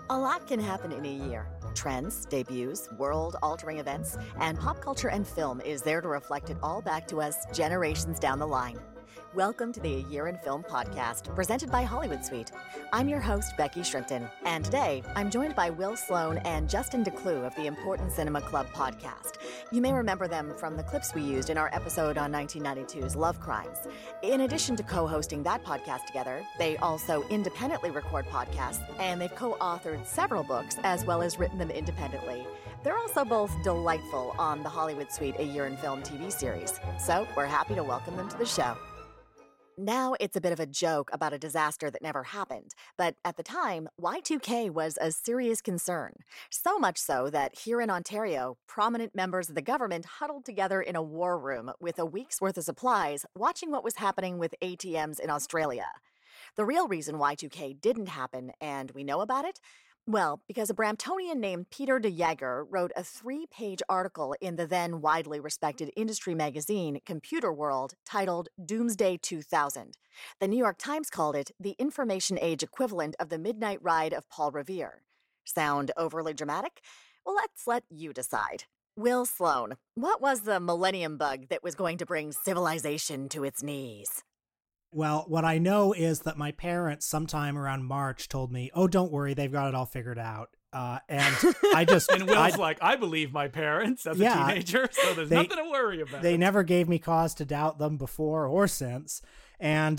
A lot can happen in a year. Trends, debuts, world-altering events, and pop culture and film is there to reflect it all back to us generations down the line. Welcome to the A Year in Film podcast, presented by Hollywood Suite. I'm your host, Becky Shrimpton, and today I'm joined by Will Sloan and Justin Decloux of the Important Cinema Club podcast. You may remember them from the clips we used in our episode on 1992's Love Crimes. In addition to co-hosting that podcast together, they also independently record podcasts, and they've co-authored several books as well as written them independently. They're also both delightful on the Hollywood Suite A Year in Film TV series, so we're happy to welcome them to the show. Now it's a bit of a joke about a disaster that never happened, but at the time, Y2K was a serious concern. So much so that here in Ontario, prominent members of the government huddled together in a war room with a week's worth of supplies, watching what was happening with ATMs in Australia. The real reason Y2K didn't happen, and we know about it? Well, because a Bramptonian named Peter de Jager wrote a 3-page article in the then widely respected industry magazine Computer World titled Doomsday 2000. The New York Times called it the information age equivalent of the Midnight Ride of Paul Revere. Sound overly dramatic? Well, let's let you decide. Will Sloan, what was the millennium bug that was going to bring civilization to its knees? Well, what I know is that my parents sometime around March told me, oh, don't worry, they've got it all figured out. And I just... And Will's like, I believe my parents as a teenager, so there's nothing to worry about. They never gave me cause to doubt them before or since. And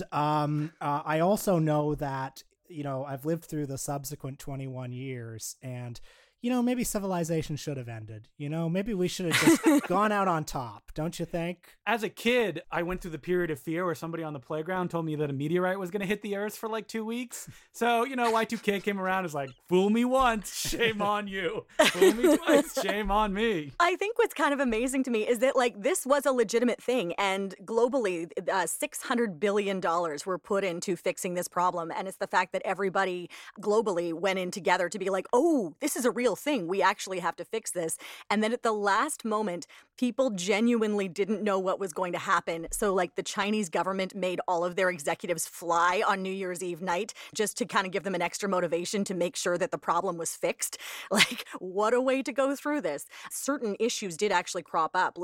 I also know that, I've lived through the subsequent 21 years and... maybe civilization should have ended. Maybe we should have just gone out on top, don't you think? As a kid, I went through the period of fear where somebody on the playground told me that a meteorite was going to hit the Earth for like 2 weeks. So, Y2K came around and was like, fool me once, shame on you. Fool me twice, shame on me. I think what's kind of amazing to me is that, this was a legitimate thing. And globally, $600 billion were put into fixing this problem. And it's the fact that everybody globally went in together to be like, oh, this is a real thing. We actually have to fix this. And then at the last moment, people genuinely didn't know what was going to happen. So the Chinese government made all of their executives fly on New Year's Eve night just to kind of give them an extra motivation to make sure that the problem was fixed. What a way to go through this. Certain issues did actually crop up.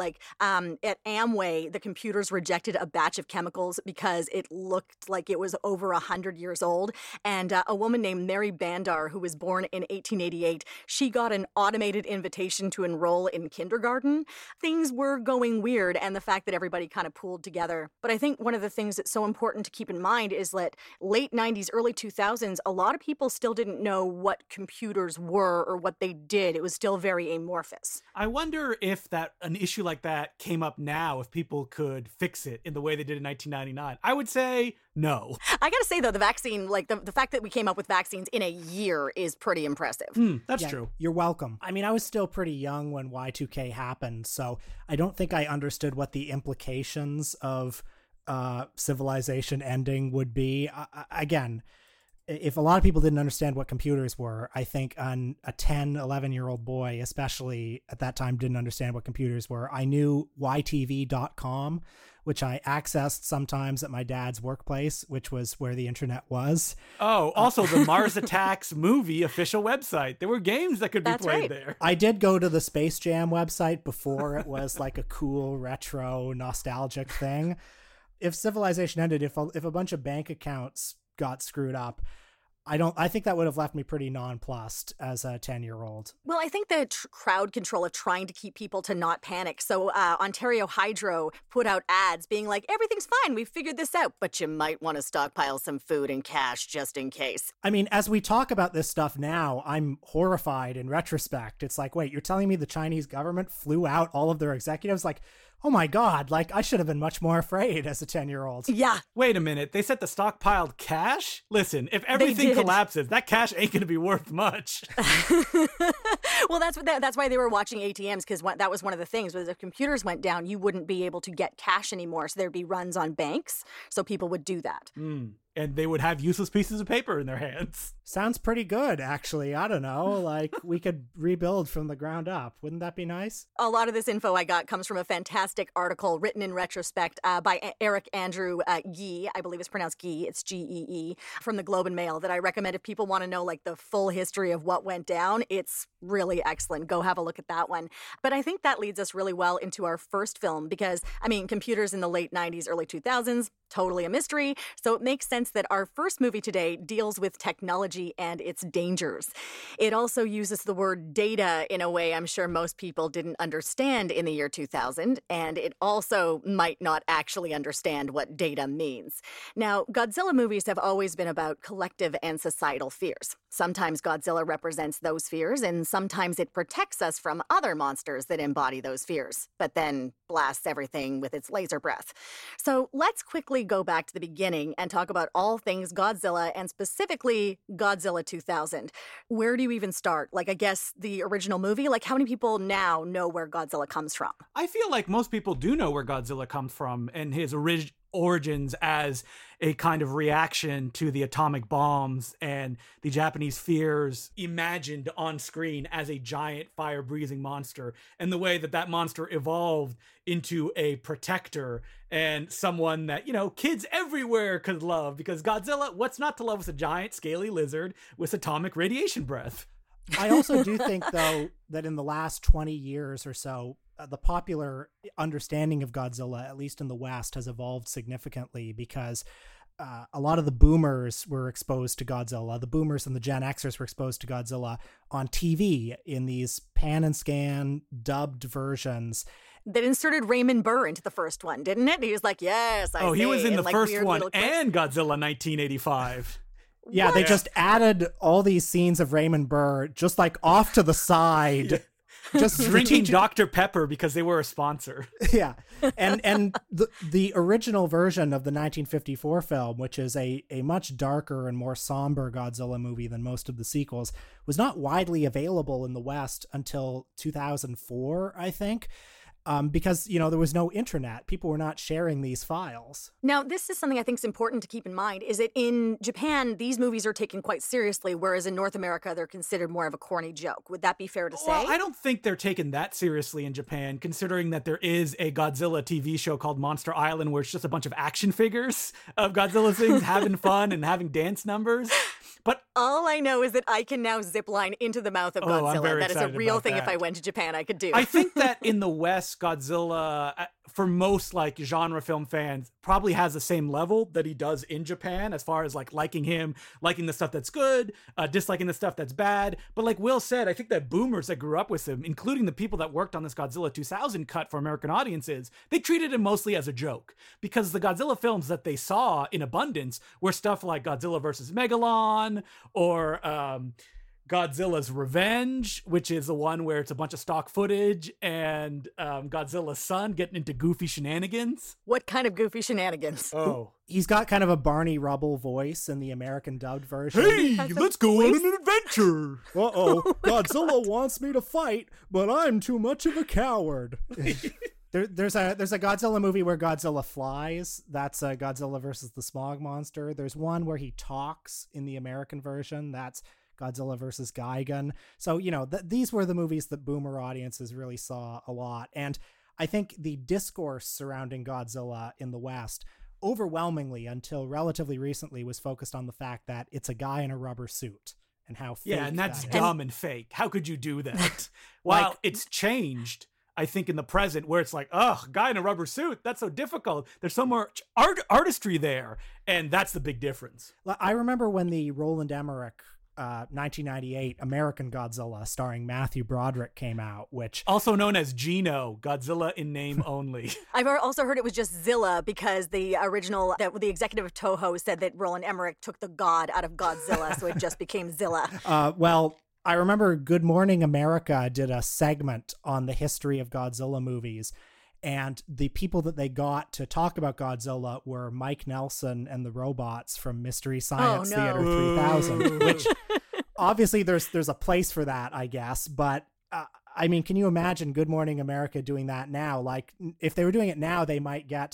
At Amway, the computers rejected a batch of chemicals because it looked like it was over 100 years old. And a woman named Mary Bandar, who was born in 1888, she got an automated invitation to enroll in kindergarten. Things were going weird, and the fact that everybody kind of pooled together. But I think one of the things that's so important to keep in mind is that late 90s, early 2000s, a lot of people still didn't know what computers were or what they did. It was still very amorphous. I wonder if an issue like that came up now, if people could fix it in the way they did in 1999. I would say no. I gotta say, though, the vaccine, the fact that we came up with vaccines in a year is pretty impressive. That's true. You're welcome. I mean, I was still pretty young when Y2K happened, so I don't think I understood what the implications of civilization ending would be. Again, if a lot of people didn't understand what computers were, I think a 10, 11-year-old boy, especially at that time, didn't understand what computers were. I knew YTV.com, which I accessed sometimes at my dad's workplace, which was where the internet was. Oh, also the Mars Attacks movie official website. There were games that could be played there. I did go to the Space Jam website before it was like a cool, retro, nostalgic thing. If civilization ended, if a bunch of bank accounts got screwed up, I think that would have left me pretty nonplussed as a 10-year-old. Well, I think the crowd control of trying to keep people to not panic. So Ontario Hydro put out ads being like, everything's fine, we figured this out, but you might want to stockpile some food and cash just in case. I mean, as we talk about this stuff now, I'm horrified in retrospect. It's like, wait, you're telling me the Chinese government flew out all of their executives? Oh my God, I should have been much more afraid as a 10-year-old. Yeah. Wait a minute, they said the stockpiled cash? Listen, if everything collapses, that cash ain't going to be worth much. Well, that's why they were watching ATMs, because that was one of the things. Was if computers went down, you wouldn't be able to get cash anymore, so there'd be runs on banks, so people would do that. and they would have useless pieces of paper in their hands. Sounds pretty good, actually. I don't know. Like, we could rebuild from the ground up. Wouldn't that be nice? A lot of this info I got comes from a fantastic article written in retrospect by Eric Andrew Gee. I believe it's pronounced Gee. It's Gee, from the Globe and Mail, that I recommend if people want to know like the full history of what went down. It's really excellent. Go have a look at that one. But I think that leads us really well into our first film because, I mean, computers in the late 90s, early 2000s, totally a mystery. So it makes sense that our first movie today deals with technology and its dangers. It also uses the word data in a way I'm sure most people didn't understand in the year 2000, and it also might not actually understand what data means. Now, Godzilla movies have always been about collective and societal fears. Sometimes Godzilla represents those fears, and sometimes it protects us from other monsters that embody those fears, but then blasts everything with its laser breath. So let's quickly go back to the beginning and talk about all things Godzilla, and specifically Godzilla 2000. Where do you even start? Like, I guess the original movie? Like, how many people now know where Godzilla comes from? I feel like most people do know where Godzilla comes from and his origins as a kind of reaction to the atomic bombs and the Japanese fears imagined on screen as a giant fire-breathing monster, and the way that that monster evolved into a protector and someone that, you know, kids everywhere could love, because Godzilla, what's not to love with a giant scaly lizard with atomic radiation breath? I also do think, though, that in the last 20 years or so, the popular understanding of Godzilla, at least in the West, has evolved significantly because a lot of the boomers were exposed to Godzilla. The boomers and the Gen Xers were exposed to Godzilla on TV in these pan and scan dubbed versions. That inserted Raymond Burr into the first one, didn't it? He was like, yes, I he was in the like first one and Godzilla 1985. Yeah, What? they just added all these scenes of Raymond Burr just like off to the side. Just drinking Dr. Pepper because they were a sponsor. Yeah. And the original version of the 1954 film, which is a much darker and more somber Godzilla movie than most of the sequels, was not widely available in the West until 2004, I think. Because, you know, there was no internet. People were not sharing these files. Now, this is something I think is important to keep in mind, is that in Japan, these movies are taken quite seriously, whereas in North America, they're considered more of a corny joke. Would that be fair to say? Well, I don't think they're taken that seriously in Japan, considering that there is a Godzilla TV show called Monster Island, where it's just a bunch of action figures of Godzilla things having fun and having dance numbers. But all I know is that I can now zip line into the mouth of Godzilla. I'm very that is a excited real about thing. that. If I went to Japan, I could do. I think that in the West, Godzilla, for most like genre film fans, probably has the same level that he does in Japan, as far as like liking him, liking the stuff that's good, disliking the stuff that's bad. But like Will said, I think that boomers that grew up with him, including the people that worked on this Godzilla 2000 cut for American audiences, they treated him mostly as a joke, because the Godzilla films that they saw in abundance were stuff like Godzilla vs. Megalon, or Godzilla's Revenge, which is the one where it's a bunch of stock footage and Godzilla's son getting into goofy shenanigans. What kind of goofy shenanigans? Oh. He's got kind of a Barney Rubble voice in the American dubbed version. Hey, let's go on an adventure. Uh-oh, Godzilla wants me to fight, but I'm too much of a coward. There's a Godzilla movie where Godzilla flies. That's Godzilla versus the Smog Monster. There's one where he talks in the American version. That's Godzilla versus Gigan. So, you know, these were the movies that boomer audiences really saw a lot. And I think the discourse surrounding Godzilla in the West, overwhelmingly until relatively recently, was focused on the fact that it's a guy in a rubber suit and how fake and that's that dumb and fake. How could you do that? While Like, it's changed, I think, in the present, where it's like, ugh, guy in a rubber suit, that's so difficult. There's so much artistry there, and that's the big difference. I remember when the Roland Emmerich 1998 American Godzilla starring Matthew Broderick came out, which Also known as Gino, Godzilla in name only. I've also heard it was just Zilla, because the original, the executive of Toho said that Roland Emmerich took the god out of Godzilla, so it just became Zilla. well, I remember Good Morning America did a segment on the history of Godzilla movies, and the people that they got to talk about Godzilla were Mike Nelson and the robots from Mystery Science Theater 3000, which obviously there's a place for that, I guess. But I mean, can you imagine Good Morning America doing that now? Like, if they were doing it now, they might get,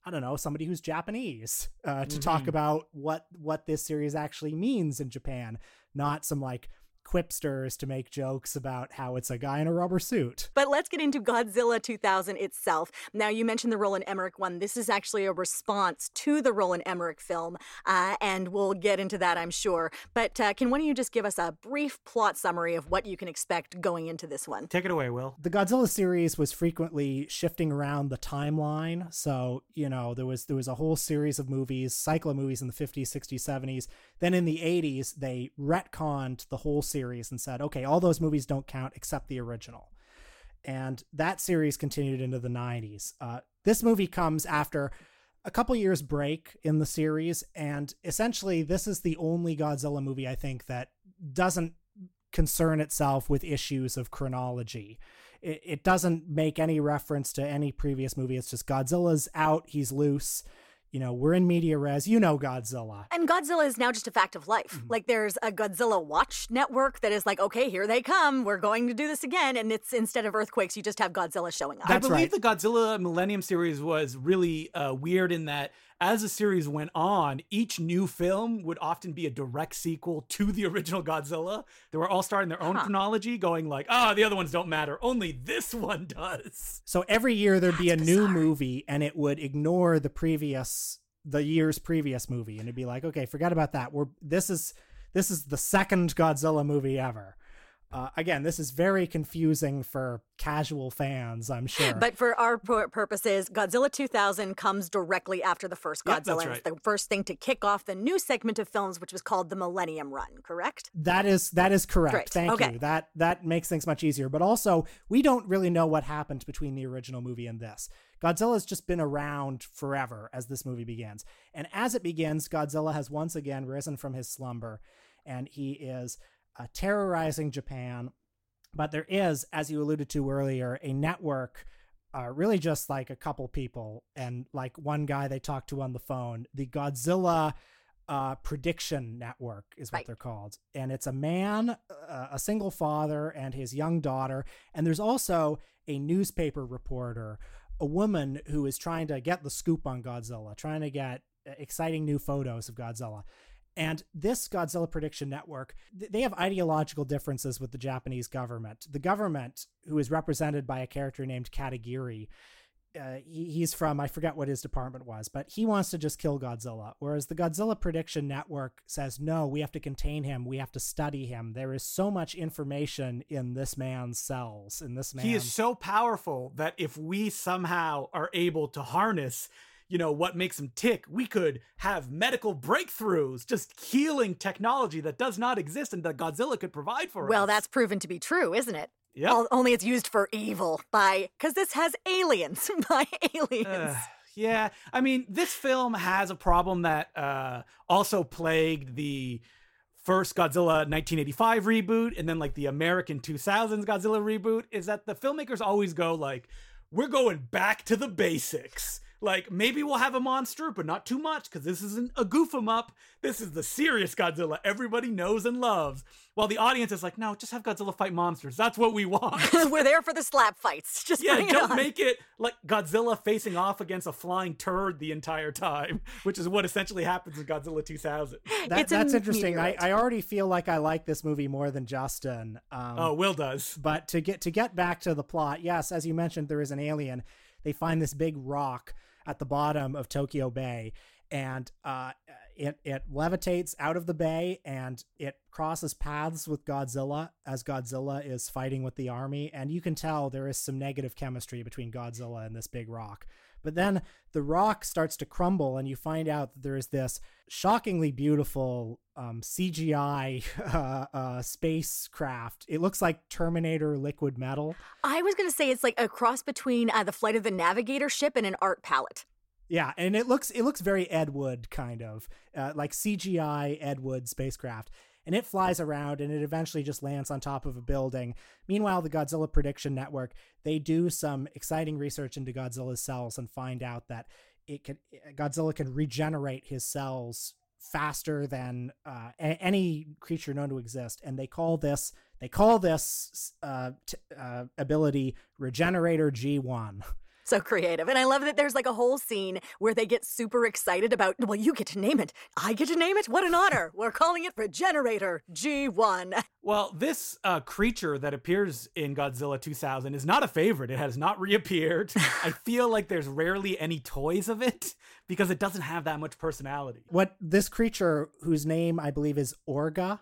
I don't know, somebody who's Japanese to talk about what this series actually means in Japan, not some like quipsters to make jokes about how it's a guy in a rubber suit. But let's get into Godzilla 2000 itself. Now, you mentioned the Roland Emmerich one. This is actually a response to the Roland Emmerich film, and we'll get into that, I'm sure. But can one of you just give us a brief plot summary of what you can expect going into this one? Take it away, Will. The Godzilla series was frequently shifting around the timeline. So, you know, there was a whole series of movies, cycle of movies in the 50s, 60s, 70s. Then in the 80s, they retconned the whole series and said, okay, all those movies don't count except the original. And that series continued into the 90s. This movie comes after a couple years break in the series, and essentially this is the only Godzilla movie, I think, that doesn't concern itself with issues of chronology. It doesn't make any reference to any previous movie. It's just Godzilla's out, he's loose. You know, we're in media res, you know Godzilla. And Godzilla is now just a fact of life. Like, there's a Godzilla Watch network that is like, okay, here they come. We're going to do this again. And it's, instead of earthquakes, you just have Godzilla showing up. I believe the Godzilla Millennium series was really weird in that as the series went on, each new film would often be a direct sequel to the original Godzilla. They were all starting their own chronology, going like, the other ones don't matter. Only this one does. So every year there'd be a new movie, and it would ignore the year's previous movie. And it'd be like, okay, forget about that. This is the second Godzilla movie ever. Again, this is very confusing for casual fans, I'm sure. But for our purposes, Godzilla 2000 comes directly after the first Godzilla. Yep, that's right. It's the first thing to kick off the new segment of films, which was called the Millennium Run, correct? That is correct. Great. Thank you. That makes things much easier. But also, we don't really know what happened between the original movie and this. Godzilla's just been around forever as this movie begins. And as it begins, Godzilla has once again risen from his slumber, and he is terrorizing Japan. But there is, as you alluded to earlier, a network, really just like a couple people and like one guy they talk to on the phone. The Godzilla Prediction Network is what they're called. And it's a man, a single father, and his young daughter. And there's also a newspaper reporter, a woman who is trying to get the scoop on Godzilla, trying to get exciting new photos of Godzilla. And this Godzilla Prediction Network, they have ideological differences with the Japanese government. The government, who is represented by a character named Katagiri, he's from, I forget what his department was, but he wants to just kill Godzilla. Whereas the Godzilla Prediction Network says, no, we have to contain him. We have to study him. There is so much information in this man's cells, in this man. He is so powerful that if we somehow are able to harness what makes him tick, we could have medical breakthroughs, just healing technology that does not exist and that Godzilla could provide for us. Well, that's proven to be true, isn't it? Yeah. Only it's used for evil because this has aliens, by aliens. Yeah. I mean, this film has a problem that also plagued the first Godzilla 1985 reboot and then like the American 2000s Godzilla reboot, is that the filmmakers always go like, we're going back to the basics. Like, maybe we'll have a monster, but not too much, because this isn't a goof 'em up. This is the serious Godzilla everybody knows and loves. While the audience is like, no, just have Godzilla fight monsters. That's what we want. We're there for the slap fights. Just don't make it like Godzilla facing off against a flying turd the entire time, which is what essentially happens in Godzilla 2000. That's interesting. I already feel like I like this movie more than Justin. Will does. But to get back to the plot, yes, as you mentioned, there is an alien. They find this big rock at the bottom of Tokyo Bay, and it levitates out of the bay, and it crosses paths with Godzilla as Godzilla is fighting with the army, and you can tell there is some negative chemistry between Godzilla and this big rock. But then the rock starts to crumble, and you find out that there is this shockingly beautiful CGI spacecraft. It looks like Terminator liquid metal. I was going to say it's like a cross between the Flight of the Navigator ship and an art palette. Yeah, and it looks very Ed Wood kind of, like CGI Ed Wood spacecraft. And it flies around, and it eventually just lands on top of a building. Meanwhile, the Godzilla Prediction Network, they do some exciting research into Godzilla's cells and find out that Godzilla can regenerate his cells faster than any creature known to exist. And they call this ability Regenerator G1. So creative. And I love that there's like a whole scene where they get super excited about, well, you get to name it. I get to name it? What an honor. We're calling it Regenerator G1. Well, this creature that appears in Godzilla 2000 is not a favorite. It has not reappeared. I feel like there's rarely any toys of it because it doesn't have that much personality. What this creature, whose name I believe is Orga,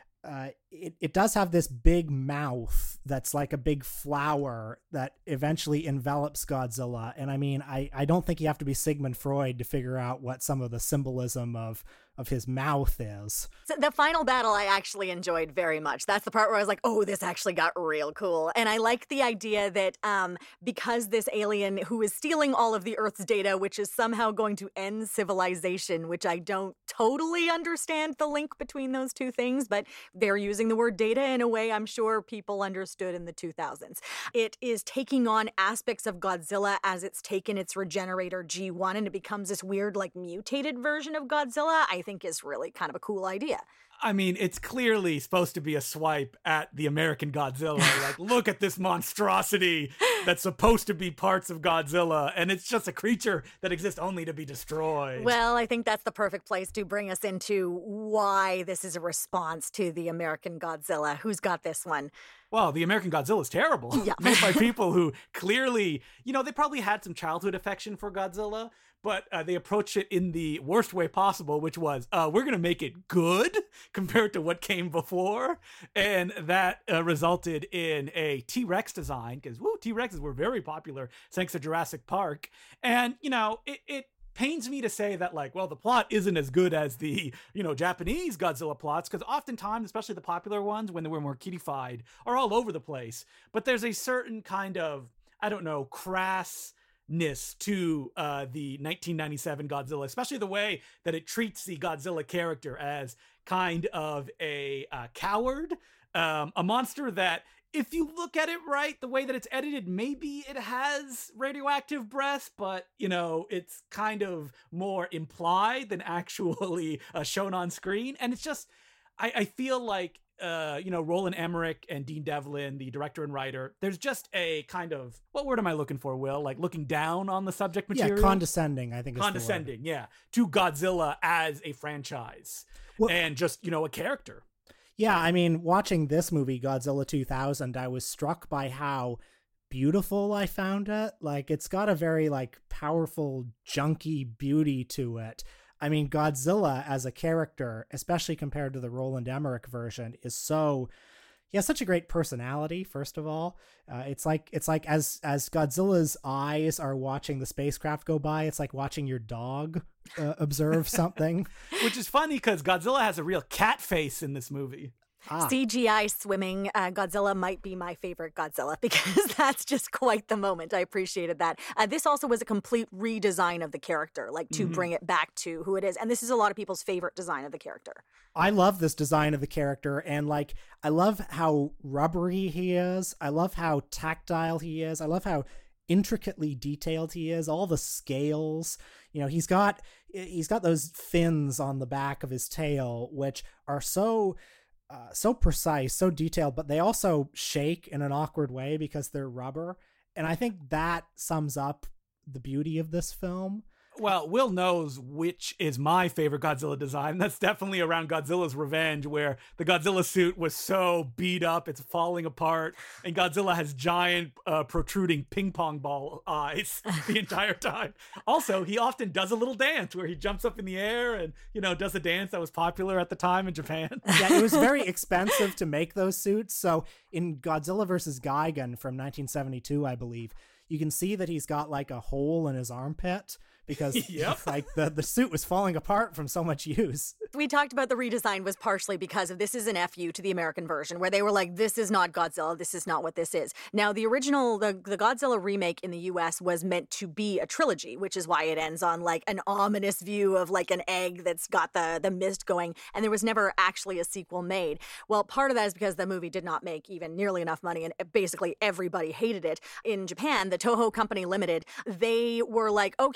it does have this big mouth that's like a big flower that eventually envelops Godzilla. And I mean, I don't think you have to be Sigmund Freud to figure out what some of the symbolism of his mouth is. So the final battle I actually enjoyed very much. That's the part where I was like, oh, this actually got real cool. And I like the idea that because this alien who is stealing all of the Earth's data, which is somehow going to end civilization, which I don't totally understand the link between those two things, but they're using the word data in a way I'm sure people understood in the 2000s. It is taking on aspects of Godzilla as it's taken its Regenerator G1, and it becomes this weird, like, mutated version of Godzilla. I think is really kind of a cool idea. I mean, it's clearly supposed to be a swipe at the American Godzilla. Like, look at this monstrosity that's supposed to be parts of Godzilla, and it's just a creature that exists only to be destroyed. Well, I think that's the perfect place to bring us into why this is a response to the American Godzilla. Who's got this one? Well, the American Godzilla is terrible. Yeah. Made by people who clearly, they probably had some childhood affection for Godzilla, but they approached it in the worst way possible, which was, we're going to make it good compared to what came before. And that resulted in a T-Rex design, because T-Rexes were very popular thanks to Jurassic Park. And, it pains me to say that, like, well, the plot isn't as good as the, Japanese Godzilla plots, because oftentimes, especially the popular ones, when they were more kiddified, are all over the place. But there's a certain kind of, crassness to the 1997 Godzilla, especially the way that it treats the Godzilla character as kind of a coward, a monster that, if you look at it right, the way that it's edited, maybe it has radioactive breath, but, it's kind of more implied than actually shown on screen. And it's just, I feel like, Roland Emmerich and Dean Devlin, the director and writer, there's just a kind of, what word am I looking for, Will? Like looking down on the subject material? Yeah, condescending, I think is condescending, yeah, to Godzilla as a franchise, and just, a character. Yeah, I mean, watching this movie, Godzilla 2000, I was struck by how beautiful I found it. Like, it's got a very, like, powerful, junky beauty to it. I mean, Godzilla as a character, especially compared to the Roland Emmerich version, is he has such a great personality, first of all. It's like as Godzilla's eyes are watching the spacecraft go by, it's like watching your dog observe something. Which is funny because Godzilla has a real cat face in this movie. CGI swimming Godzilla might be my favorite Godzilla because that's just quite the moment. I appreciated that. This also was a complete redesign of the character, like to bring it back to who it is. And this is a lot of people's favorite design of the character. I love this design of the character, and like I love how rubbery he is. I love how tactile he is. I love how intricately detailed he is. All the scales, he's got those fins on the back of his tail, which are so precise, so detailed, but they also shake in an awkward way because they're rubber. And I think that sums up the beauty of this film. Well, Will knows which is my favorite Godzilla design. That's definitely around Godzilla's Revenge, where the Godzilla suit was so beat up, it's falling apart, and Godzilla has giant protruding ping pong ball eyes the entire time. Also, he often does a little dance where he jumps up in the air and, does a dance that was popular at the time in Japan. Yeah, it was very expensive to make those suits. So in Godzilla vs. Gigan from 1972, I believe, you can see that he's got like a hole in his armpit because like the suit was falling apart from so much use. We talked about the redesign was partially because of this is an FU to the American version where they were like, this is not Godzilla. This is not what this is. Now, the original, the Godzilla remake in the US was meant to be a trilogy, which is why it ends on like an ominous view of like an egg that's got the mist going. And there was never actually a sequel made. Well, part of that is because the movie did not make even nearly enough money and basically everybody hated it. In Japan, the Toho Company Limited, they were like, okay, well,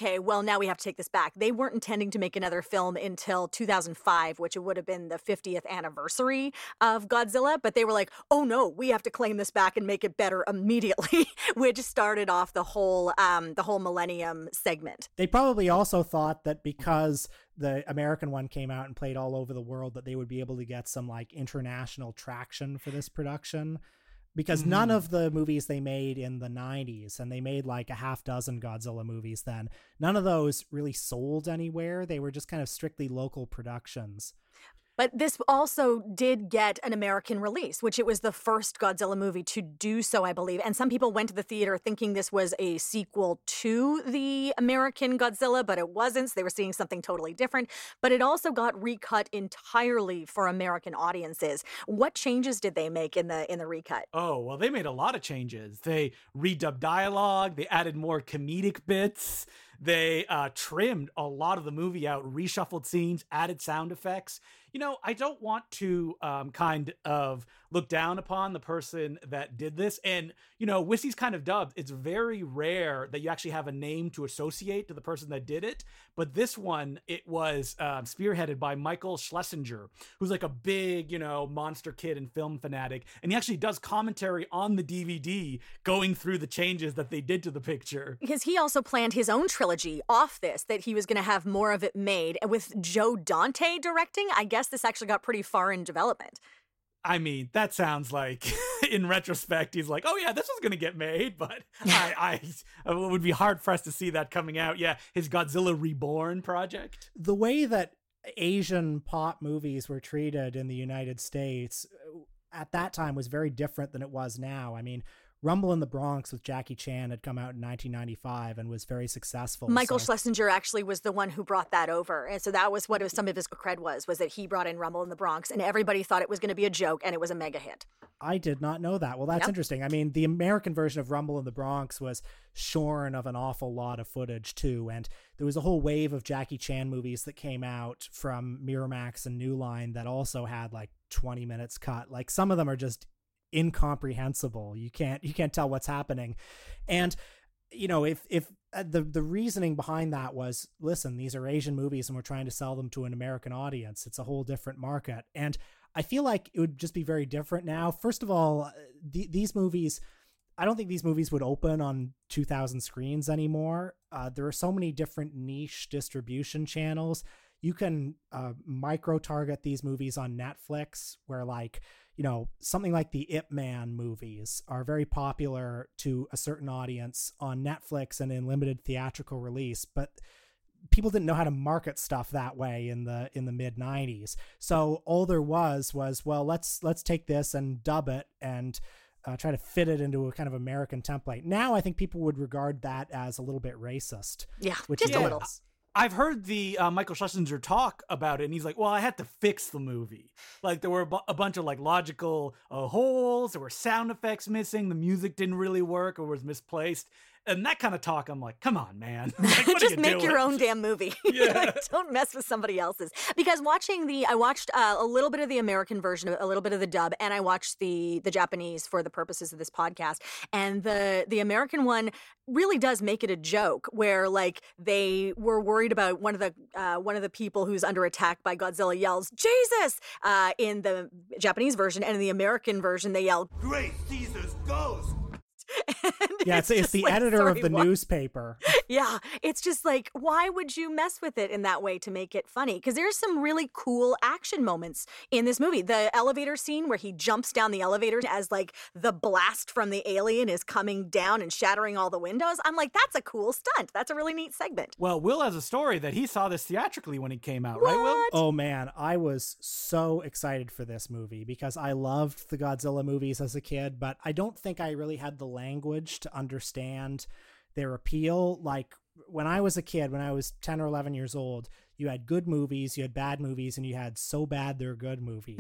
now we have to take this back. They weren't intending to make another film until 2005, which would have been the 50th anniversary of Godzilla. But they were like, oh no, we have to claim this back and make it better immediately, which started off the whole Millennium segment. They probably also thought that because the American one came out and played all over the world, that they would be able to get some like international traction for this production. Because none of the movies they made in the 90s, and they made like a half dozen Godzilla movies then, none of those really sold anywhere. They were just kind of strictly local productions. But this also did get an American release, which it was the first Godzilla movie to do so, I believe. And some people went to the theater thinking this was a sequel to the American Godzilla, but it wasn't. So they were seeing something totally different. But it also got recut entirely for American audiences. What changes did they make in the recut? Oh, well, they made a lot of changes. They redubbed dialogue. They added more comedic bits. They trimmed a lot of the movie out, reshuffled scenes, added sound effects. You know, I don't want to kind of look down upon the person that did this. And, you know, Wissy's kind of dubbed. It's very rare that you actually have a name to associate to the person that did it. But this one, it was spearheaded by Michael Schlesinger, who's like a big, you know, monster kid and film fanatic. And he actually does commentary on the DVD going through the changes that they did to the picture. Because he also planned his own trilogy off this, that he was going to have more of it made. And with Joe Dante directing, I guess this actually got pretty far in development. I mean, that sounds like, in retrospect, he's like, oh yeah, this was going to get made, but it would be hard for us to see that coming out. Yeah, his Godzilla Reborn project. The way that Asian pop movies were treated in the United States at that time was very different than it was now. I mean, Rumble in the Bronx with Jackie Chan had come out in 1995 and was very successful. Michael Schlesinger actually was the one who brought that over. And so that was what some of his cred was that he brought in Rumble in the Bronx, and everybody thought it was going to be a joke, and it was a mega hit. I did not know that. Well, that's interesting. I mean, the American version of Rumble in the Bronx was shorn of an awful lot of footage too. And there was a whole wave of Jackie Chan movies that came out from Miramax and New Line that also had like 20 minutes cut. Like some of them are just incomprehensible. You can't tell what's happening. And you know, if the reasoning behind that was, listen, these are Asian movies and we're trying to sell them to an American audience, it's a whole different market. And I feel like it would just be very different now. First of all, these movies, I don't think these movies would open on 2,000 screens anymore. There are so many different niche distribution channels. You can micro target these movies on Netflix, where like, you know, something like the Ip Man movies are very popular to a certain audience on Netflix and in limited theatrical release, but people didn't know how to market stuff that way in the mid 90s. So all there was, well, let's take this and dub it and try to fit it into a kind of American template. Now I think people would regard that as a little bit racist. Yeah, which just a little. I've heard the Michael Schlesinger talk about it, and he's like, well, I had to fix the movie. Like, there were a bunch of, like, logical holes. There were sound effects missing. The music didn't really work or was misplaced. And that kind of talk, I'm like, come on, man. Like, what just are you make doing? your own damn movie. Yeah. Like, don't mess with somebody else's. Because I watched a little bit of the American version, a little bit of the dub, and I watched the Japanese for the purposes of this podcast. And the American one really does make it a joke, where like they were worried about one of the people who's under attack by Godzilla yells Jesus in the Japanese version, and in the American version they yell Great Caesar's ghost. Yeah, it's the like, editor of the newspaper. Yeah, it's just like, why would you mess with it in that way to make it funny? Because there's some really cool action moments in this movie. The elevator scene where he jumps down the elevator as like the blast from the alien is coming down and shattering all the windows. I'm like, that's a cool stunt. That's a really neat segment. Well, Will has a story that he saw this theatrically when it came out, what? Right, Will? Oh man, I was so excited for this movie because I loved the Godzilla movies as a kid, but I don't think I really had the language to understand their appeal. Like when I was a kid, when I was 10 or 11 years old, you had good movies, you had bad movies, and you had so bad they're good movies.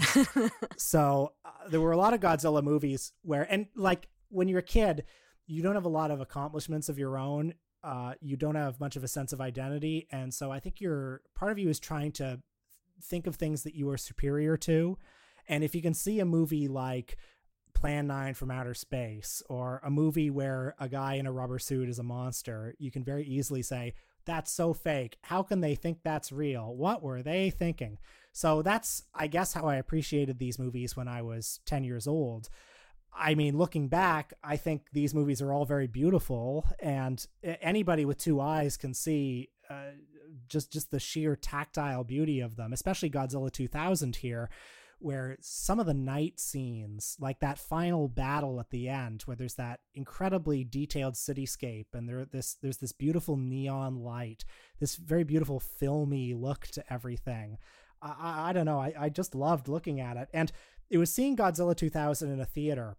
So there were a lot of Godzilla movies where, and like when you're a kid, you don't have a lot of accomplishments of your own. You don't have much of a sense of identity. And so I think part of you is trying to think of things that you are superior to. And if you can see a movie like Plan 9 from Outer Space, or a movie where a guy in a rubber suit is a monster, you can very easily say, that's so fake. How can they think that's real? What were they thinking? So that's, I guess, how I appreciated these movies when I was 10 years old. I mean, looking back, I think these movies are all very beautiful, and anybody with two eyes can see just the sheer tactile beauty of them, especially Godzilla 2000 here, where some of the night scenes, like that final battle at the end, where there's that incredibly detailed cityscape and there's this beautiful neon light, this very beautiful filmy look to everything. I don't know. I just loved looking at it. And it was seeing Godzilla 2000 in a theater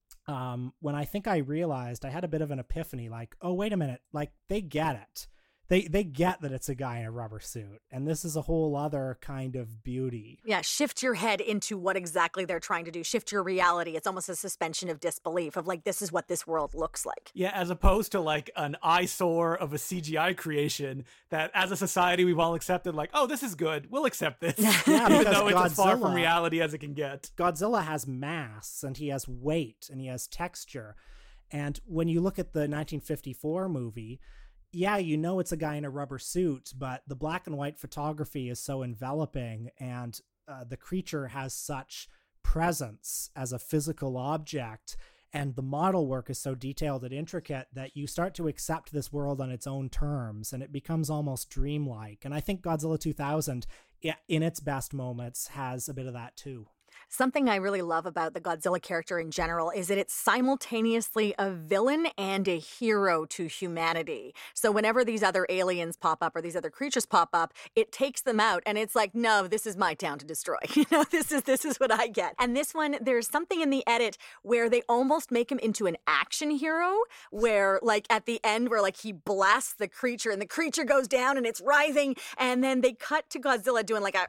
when I think I realized, I had a bit of an epiphany, like, oh, wait a minute, like, they get it. They get that it's a guy in a rubber suit, and this is a whole other kind of beauty. Yeah, shift your head into what exactly they're trying to do. Shift your reality. It's almost a suspension of disbelief of like, this is what this world looks like. Yeah, as opposed to like an eyesore of a CGI creation that as a society we've all accepted, like, oh, this is good. We'll accept this. Yeah, even though it's as far from reality as it can get. Godzilla has mass, and he has weight, and he has texture. And when you look at the 1954 movie, yeah, you know it's a guy in a rubber suit, but the black and white photography is so enveloping, and the creature has such presence as a physical object, and the model work is so detailed and intricate that you start to accept this world on its own terms, and it becomes almost dreamlike. And I think Godzilla 2000, in its best moments, has a bit of that too. Something I really love about the Godzilla character in general is that it's simultaneously a villain and a hero to humanity. So whenever these other aliens pop up or these other creatures pop up, it takes them out and it's like, no, this is my town to destroy. You know, this is what I get. And this one, there's something in the edit where they almost make him into an action hero, where like at the end where like he blasts the creature and the creature goes down and it's writhing, and then they cut to Godzilla doing like a...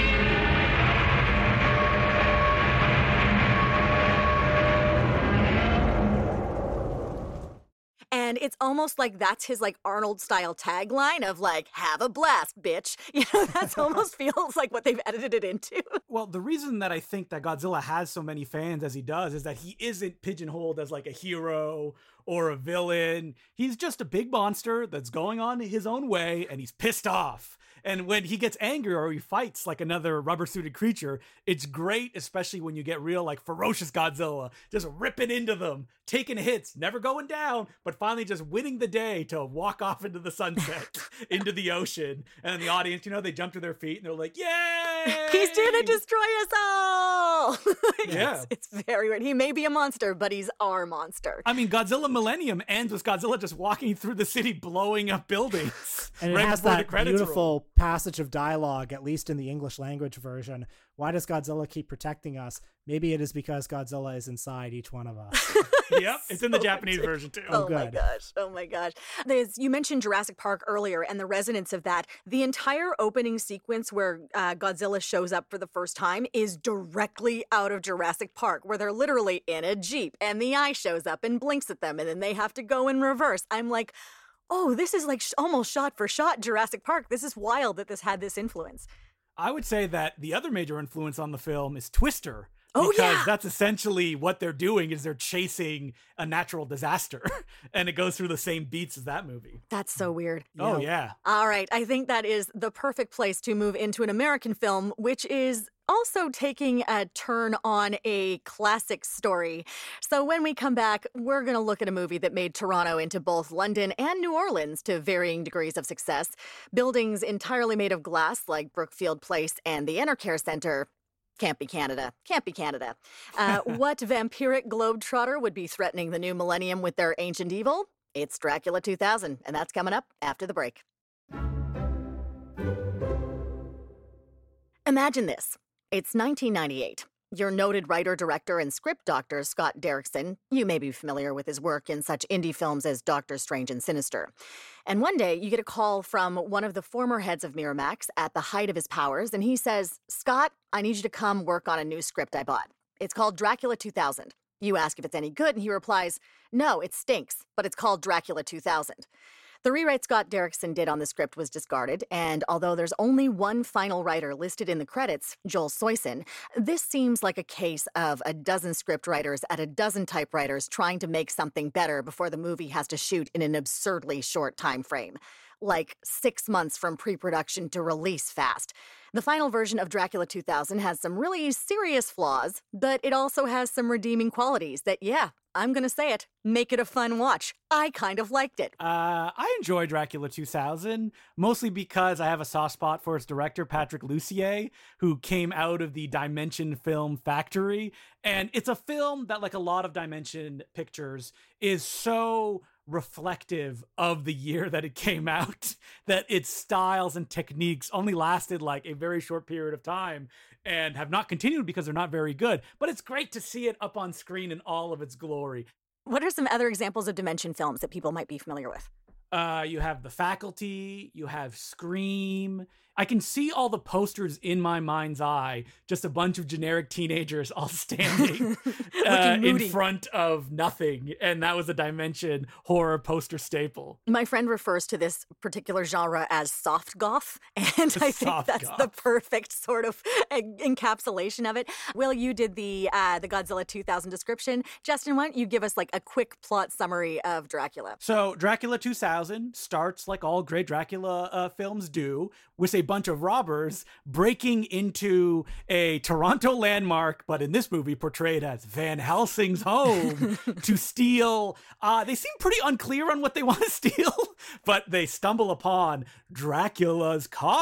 And it's almost like that's his like Arnold style tagline of like, have a blast, bitch. You know, that's almost feels like what they've edited it into. Well, the reason that I think that Godzilla has so many fans as he does is that he isn't pigeonholed as like a hero or a villain. He's just a big monster that's going on his own way, and he's pissed off. And when he gets angry or he fights like another rubber-suited creature, it's great, especially when you get real, like, ferocious Godzilla, just ripping into them, taking hits, never going down, but finally just winning the day to walk off into the sunset, into the ocean. And the audience, you know, they jump to their feet and they're like, yay! He's gonna destroy us all! Yeah. It's very weird. He may be a monster, but he's our monster. I mean, Godzilla Millennium ends with Godzilla just walking through the city, blowing up buildings. And it has that beautiful passage of dialogue, at least in the English language version. Why does Godzilla keep protecting us? Maybe it is because Godzilla is inside each one of us. Yep, it's in the Japanese version too. Oh, my gosh. Oh my gosh. You mentioned Jurassic Park earlier and the resonance of that. The entire opening sequence where Godzilla shows up for the first time is directly out of Jurassic Park, where they're literally in a Jeep and the eye shows up and blinks at them and then they have to go in reverse. I'm like, oh, this is like almost shot for shot Jurassic Park. This is wild that this had this influence. I would say that the other major influence on the film is Twister. Oh, because yeah. that's essentially what they're doing is they're chasing a natural disaster. And it goes through the same beats as that movie. That's so weird. Oh, yeah. All right. I think that is the perfect place to move into an American film, which is also taking a turn on a classic story. So when we come back, we're going to look at a movie that made Toronto into both London and New Orleans to varying degrees of success. Buildings entirely made of glass like Brookfield Place and the Enercare Center. Can't be Canada. Can't be Canada. What vampiric globetrotter would be threatening the new millennium with their ancient evil? It's Dracula 2000, and that's coming up after the break. Imagine this. It's 1998. Your noted writer, director, and script doctor, Scott Derrickson, you may be familiar with his work in such indie films as Doctor Strange and Sinister. And one day, you get a call from one of the former heads of Miramax at the height of his powers, and he says, Scott, I need you to come work on a new script I bought. It's called Dracula 2000. You ask if it's any good, and he replies, no, it stinks, but it's called Dracula 2000. The rewrite Scott Derrickson did on the script was discarded, and although there's only one final writer listed in the credits, Joel Soyson, this seems like a case of a dozen script writers at a dozen typewriters trying to make something better before the movie has to shoot in an absurdly short time frame. like 6 months from pre-production to release fast. The final version of Dracula 2000 has some really serious flaws, but it also has some redeeming qualities that, yeah, I'm gonna say it, make it a fun watch. I kind of liked it. I enjoy Dracula 2000, mostly because I have a soft spot for its director, Patrick Lussier, who came out of the Dimension Film Factory. And it's a film that, like a lot of Dimension pictures, is so reflective of the year that it came out that its styles and techniques only lasted like a very short period of time and have not continued because they're not very good. But it's great to see it up on screen in all of its glory. What are some other examples of Dimension films that people might be familiar with? You have The Faculty, you have Scream. I can see all the posters in my mind's eye, just a bunch of generic teenagers all standing in front of nothing. And that was a Dimension horror poster staple. My friend refers to this particular genre as soft goth, and I think that's the perfect sort of encapsulation of it. Will, you did the Godzilla 2000 description. Justin, why don't you give us like a quick plot summary of Dracula? So Dracula 2000 starts like all great Dracula films do, with a bunch of robbers breaking into a Toronto landmark, but in this movie portrayed as Van Helsing's home, to steal. They seem pretty unclear on what they want to steal, but they stumble upon Dracula's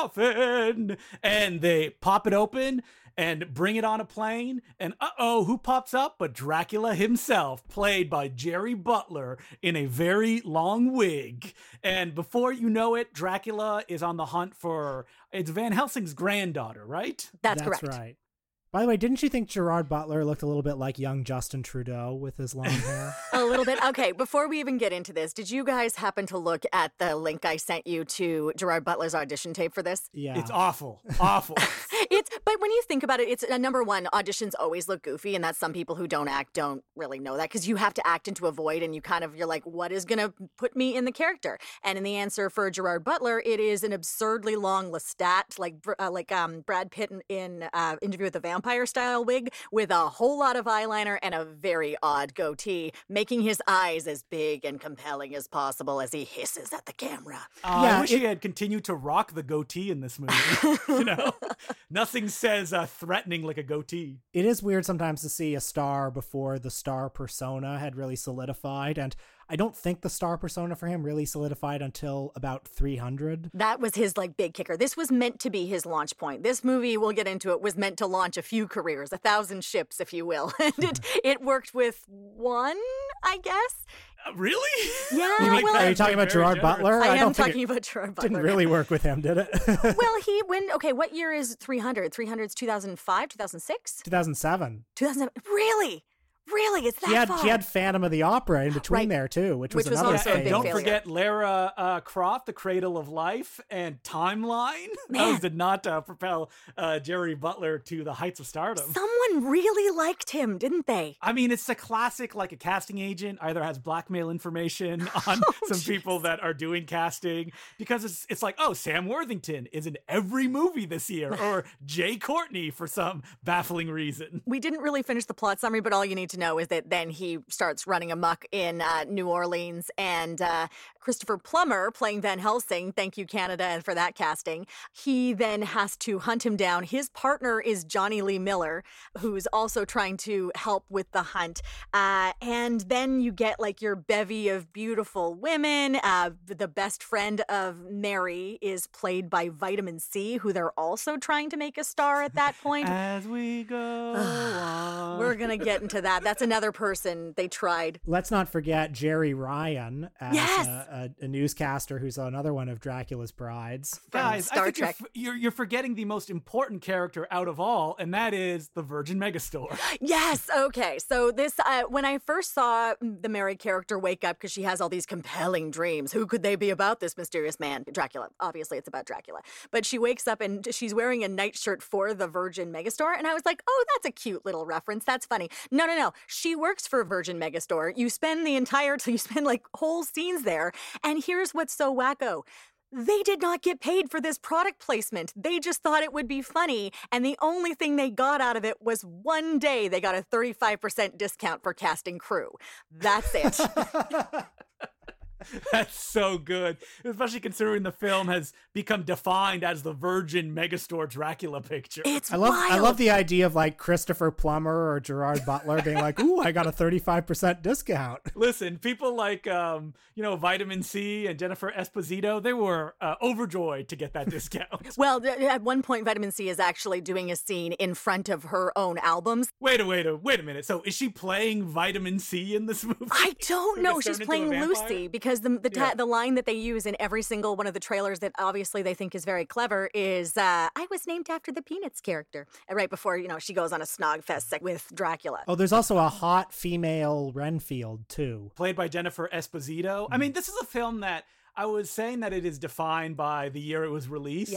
coffin and they pop it open and bring it on a plane, and who pops up but Dracula himself, played by Jerry Butler in a very long wig. And before you know it, Dracula is on the hunt for, it's Van Helsing's granddaughter, right? That's correct. Right. By the way, didn't you think Gerard Butler looked a little bit like young Justin Trudeau with his long hair? A little bit. Okay, before we even get into this, did you guys happen to look at the link I sent you to Gerard Butler's audition tape for this? Yeah. It's awful. Awful. But when you think about it, it's number one, auditions always look goofy, and that's some people who don't act don't really know that, because you have to act into a void, and you're like, what is going to put me in the character? And in the answer for Gerard Butler, it is an absurdly long Lestat, like Brad Pitt in Interview with the Vampire style wig, with a whole lot of eyeliner and a very odd goatee, making his eyes as big and compelling as possible as he hisses at the camera. I wish he had continued to rock the goatee in this movie. Nothing says threatening like a goatee. It is weird sometimes to see a star before the star persona had really solidified, and I don't think the star persona for him really solidified until about 300. That was his like big kicker. This was meant to be his launch point. This movie, we'll get into it, was meant to launch a few careers, 1,000 ships, if you will. And it worked with one, I guess. Really? Yeah. Are you talking about Gerard Butler? I am talking about Gerard Butler. Didn't really work with him, did it? Well, what year is 300? 300's 2005, 2006? 2007. 2007. Really? Really? It's that far? He had Phantom of the Opera in between there, too, which was another also a big failure. Don't forget Lara Croft, The Cradle of Life, and Timeline. Those did not propel Jerry Butler to the heights of stardom. Someone really liked him, didn't they? I mean, it's a classic, like a casting agent either has blackmail information on some people that are doing casting, because it's like, oh, Sam Worthington is in every movie this year, or Jay Courtney for some baffling reason. We didn't really finish the plot summary, but all you need to know is that then he starts running amok in New Orleans, and Christopher Plummer playing Van Helsing, thank you Canada for that casting, he then has to hunt him down. His partner is Johnny Lee Miller, who's also trying to help with the hunt, and then you get like your bevy of beautiful women. The best friend of Mary is played by Vitamin C, who they're also trying to make a star at that point. As we go on. We're gonna get into that. That's another person they tried. Let's not forget Jerry Ryan as Yes! a newscaster who's another one of Dracula's brides. Guys, Star I think Trek. you're forgetting the most important character out of all, and that is the Virgin Megastore. Yes. Okay. So this, when I first saw the Mary character wake up, because she has all these compelling dreams, who could they be about, this mysterious man? Dracula. Obviously, it's about Dracula. But she wakes up and she's wearing a nightshirt for the Virgin Megastore, and I was like, oh, that's a cute little reference. That's funny. No. She works for Virgin Megastore. You spend like whole scenes there, and here's what's so wacko. They did not get paid for this product placement. They just thought it would be funny, and the only thing they got out of it was one day they got a 35% discount for casting crew. That's it. That's so good, especially considering the film has become defined as the virgin megastore Dracula picture. It's I wild. love the idea of like Christopher Plummer or Gerard Butler being like, "Ooh, I got a 35% discount." Listen, people like Vitamin C and Jennifer Esposito, they were overjoyed to get that discount. Well, at one point, Vitamin C is actually doing a scene in front of her own albums. Wait a minute. So is she playing Vitamin C in this movie? I don't know. Gets She's turned into a playing vampire? Lucy because the line that they use in every single one of the trailers that obviously they think is very clever is I was named after the Peanuts character. Right before, she goes on a snog fest with Dracula. Oh, there's also a hot female Renfield too. Played by Jennifer Esposito. I mean, this is a film that I was saying that it is defined by the year it was released,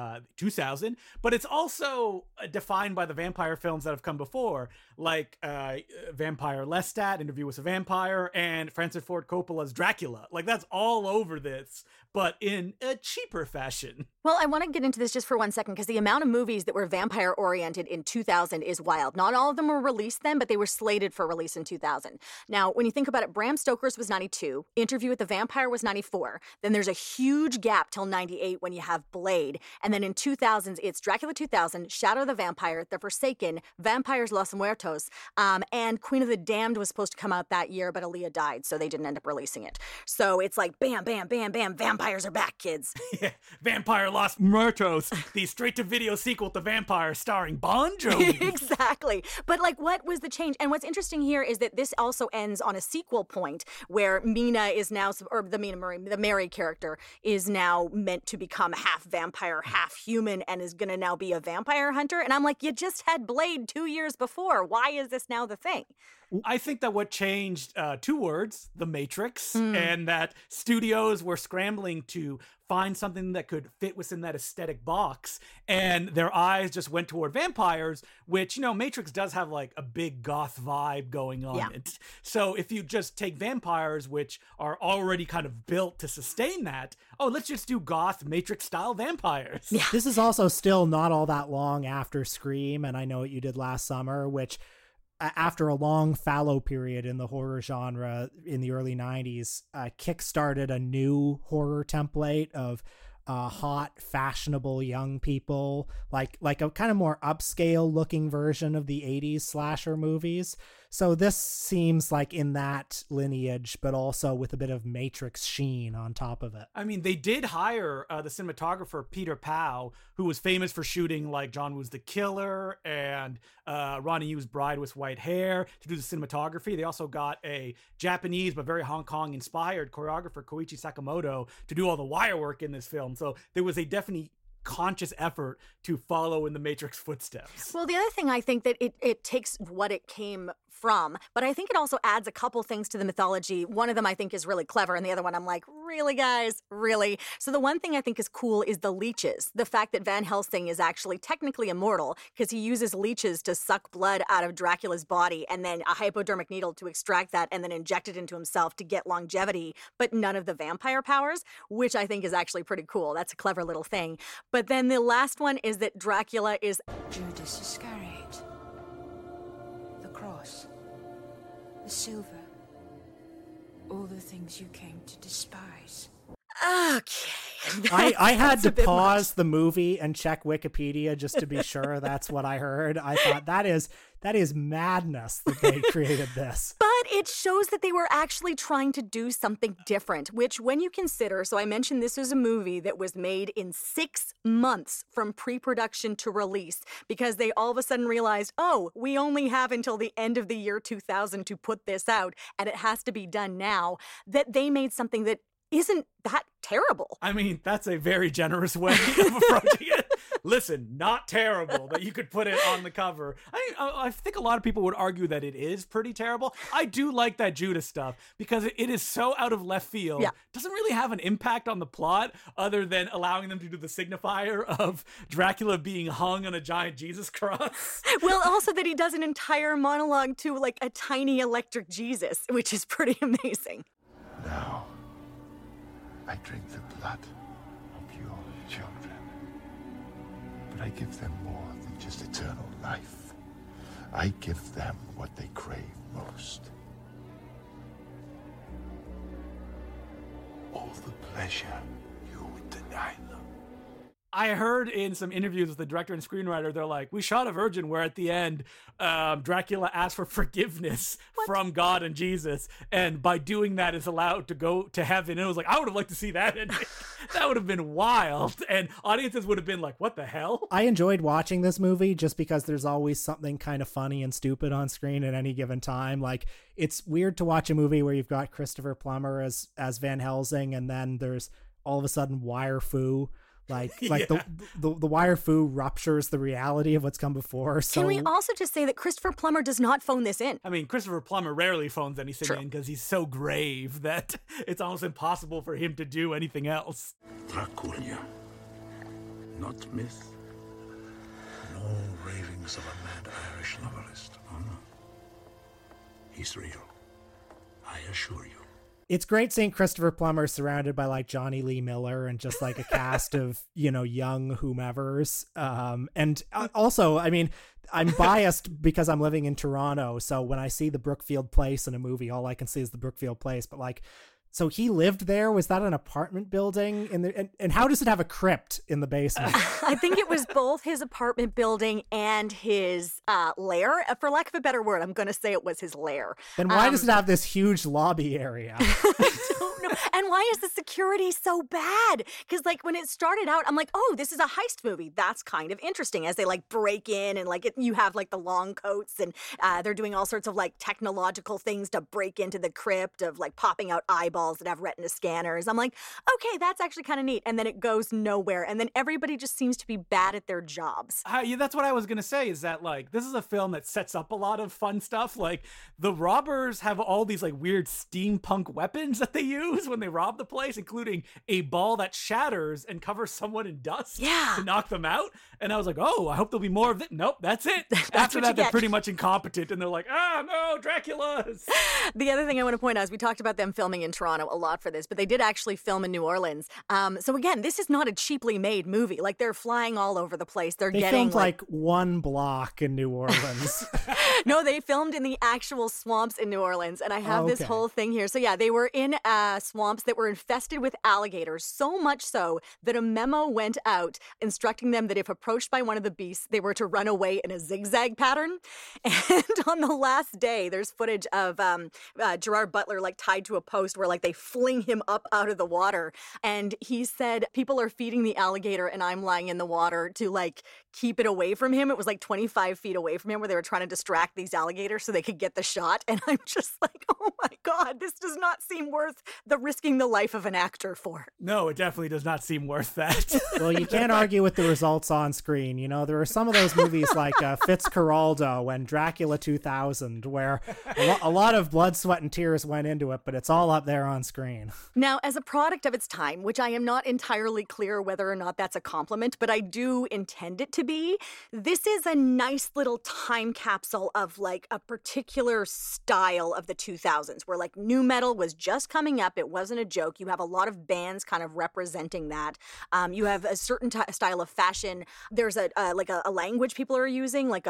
2000, but it's also defined by the vampire films that have come before, like Vampire Lestat, Interview with a Vampire, and Francis Ford Coppola's Dracula. Like, that's all over this, but in a cheaper fashion. Well, I want to get into this just for 1 second because the amount of movies that were vampire-oriented in 2000 is wild. Not all of them were released then, but they were slated for release in 2000. Now, when you think about it, Bram Stoker's was 92, Interview with the Vampire was 94, then there's a huge gap till 98 when you have Blade, and then in 2000s, it's Dracula 2000, Shadow of the Vampire, The Forsaken, Vampires Los Muertos, and Queen of the Damned was supposed to come out that year, but Aaliyah died, so they didn't end up releasing it. So it's like, bam, bam, bam, bam, vampires are back, kids. Yeah, Vampire Los Muertos, the straight-to-video sequel to Vampire starring Bon Jovi. Exactly. But what was the change? And what's interesting here is that this also ends on a sequel point where Mina is now, or the Mary character is now meant to become half vampire, half human, and is going to now be a vampire hunter. And I'm like, you just had Blade 2 years before. Why is this now the thing? I think that what changed, two words, The Matrix, and that studios were scrambling to find something that could fit within that aesthetic box, and their eyes just went toward vampires, which, Matrix does have like a big goth vibe going on it. So if you just take vampires, which are already kind of built to sustain that, let's just do goth Matrix style vampires. Yeah. This is also still not all that long after Scream and I Know What You Did Last Summer, which after a long fallow period in the horror genre in the early 90s, kickstarted a new horror template of hot, fashionable young people, like a kind of more upscale looking version of the 80s slasher movies. So this seems like in that lineage, but also with a bit of Matrix sheen on top of it. I mean, they did hire the cinematographer Peter Powell, who was famous for shooting like John Woo's The Killer and Ronnie Yu's Bride with White Hair, to do the cinematography. They also got a Japanese but very Hong Kong inspired choreographer, Koichi Sakamoto, to do all the wire work in this film. So there was a definitely conscious effort to follow in the Matrix footsteps. Well, the other thing I think that it takes what it came from, but I think it also adds a couple things to the mythology. One of them I think is really clever, and the other one I'm like, really, guys? Really? So the one thing I think is cool is the leeches. The fact that Van Helsing is actually technically immortal because he uses leeches to suck blood out of Dracula's body and then a hypodermic needle to extract that and then inject it into himself to get longevity, but none of the vampire powers, which I think is actually pretty cool. That's a clever little thing. But then the last one is that Dracula is Judas Iscariot. The cross. The silver. All the things you came to despise. okay. I had That's to a bit pause much. the movie and check Wikipedia just to be sure that's what I heard. I thought that is madness that they created this. But it shows that they were actually trying to do something different, which when you consider, so I mentioned this was a movie that was made in 6 months from pre-production to release because they all of a sudden realized, we only have until the end of the year 2000 to put this out and it has to be done now, that they made something that isn't that terrible. I mean, that's a very generous way of approaching it. Listen, not terrible that you could put it on the cover. I think a lot of people would argue that it is pretty terrible. I do like that Judas stuff because it is so out of left field. Yeah. Doesn't really have an impact on the plot other than allowing them to do the signifier of Dracula being hung on a giant Jesus cross. Well, also that he does an entire monologue to like a tiny electric Jesus, which is pretty amazing. Now, I drink the blood of your children. But I give them more than just eternal life. I give them what they crave most. all the pleasure you would deny them. I heard in some interviews with the director and screenwriter, they're like, we shot a Virgin where at the end, Dracula asked for forgiveness from God and Jesus. And by doing that is allowed to go to heaven. And it was like, I would have liked to see that ending. That would have been wild. And audiences would have been like, what the hell? I enjoyed watching this movie just because there's always something kind of funny and stupid on screen at any given time. Like, it's weird to watch a movie where you've got Christopher Plummer as Van Helsing, and then there's all of a sudden Wire Fu. Like the wire fu ruptures the reality of what's come before. So can we also just say that Christopher Plummer does not phone this in? I mean, Christopher Plummer rarely phones anything in because he's so grave that it's almost impossible for him to do anything else. Dracula, not myth, no ravings of a mad Irish novelist. Oh no, he's real, I assure you. It's great seeing Christopher Plummer surrounded by like Johnny Lee Miller and just like a cast of, young whomevers. And also, I mean, I'm biased because I'm living in Toronto. So when I see the Brookfield Place in a movie, all I can see is the Brookfield Place. But like, so he lived there? Was that an apartment building? And how does it have a crypt in the basement? I think it was both his apartment building and his lair. For lack of a better word, I'm going to say it was his lair. Then why does it have this huge lobby area? I don't know. And why is the security so bad? Because like when it started out, I'm like, oh, this is a heist movie. That's kind of interesting as they like break in and like you have like the long coats and they're doing all sorts of like technological things to break into the crypt of like popping out eyeballs that have retina scanners. I'm like, okay, that's actually kind of neat. And then it goes nowhere. And then everybody just seems to be bad at their jobs. Yeah, that's what I was going to say is that like, this is a film that sets up a lot of fun stuff. Like the robbers have all these like weird steampunk weapons that they use when they rob the place, including a ball that shatters and covers someone in dust to knock them out. And I was like, oh, I hope there'll be more of it. Nope, that's it. After that, they're pretty much incompetent. And they're like, no, Dracula's. The other thing I want to point out is we talked about them filming in Toronto a lot for this, but they did actually film in New Orleans. So again, this is not a cheaply made movie. Like they're flying all over the place. They filmed like one block in New Orleans. No, they filmed in the actual swamps in New Orleans. And I have this whole thing here. So yeah, they were in swamps that were infested with alligators, so much so that a memo went out instructing them that if approached by one of the beasts, they were to run away in a zigzag pattern. And on the last day, there's footage of Gerard Butler like tied to a post where like they fling him up out of the water. And he said, people are feeding the alligator and I'm lying in the water to like keep it away from him. It was like 25 feet away from him where they were trying to distract these alligators so they could get the shot. And I'm just like, oh my God, this does not seem worth the risking the life of an actor for. No, it definitely does not seem worth that. Well, you can't argue with the results on screen. There are some of those movies like Fitzcarraldo and Dracula 2000 where a lot of blood, sweat, and tears went into it, but it's all up there on screen. Now, as a product of its time, which I am not entirely clear whether or not that's a compliment, but I do intend it to be, this is a nice little time capsule of like a particular style of the 2000s where like nu metal was just coming up. It wasn't a joke. You have a lot of bands kind of representing that. You have a certain style of fashion. There's a language people are using, like